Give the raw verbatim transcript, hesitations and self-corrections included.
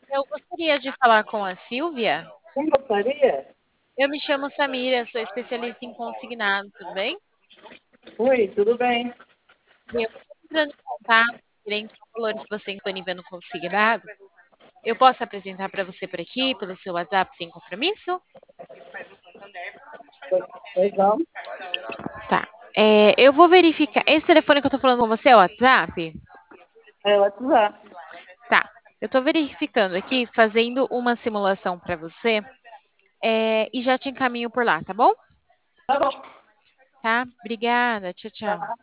Eu gostaria de falar com a Silvia. Quem gostaria? Eu me chamo Samira, sou especialista em consignado, tudo bem? Oi, tudo bem? Eu estou entrando em contato referente ao valor que você tem disponível no consignado. Eu posso apresentar para você por aqui, pelo seu WhatsApp, sem compromisso? Legal. Tá. É, eu vou verificar. Esse telefone que eu estou falando com você é o WhatsApp? É o WhatsApp. Tá. Eu estou verificando aqui, fazendo uma simulação para você, é, e já te encaminho por lá, tá bom? Tá bom. Tá? Obrigada. Tchau, tchau. Tá.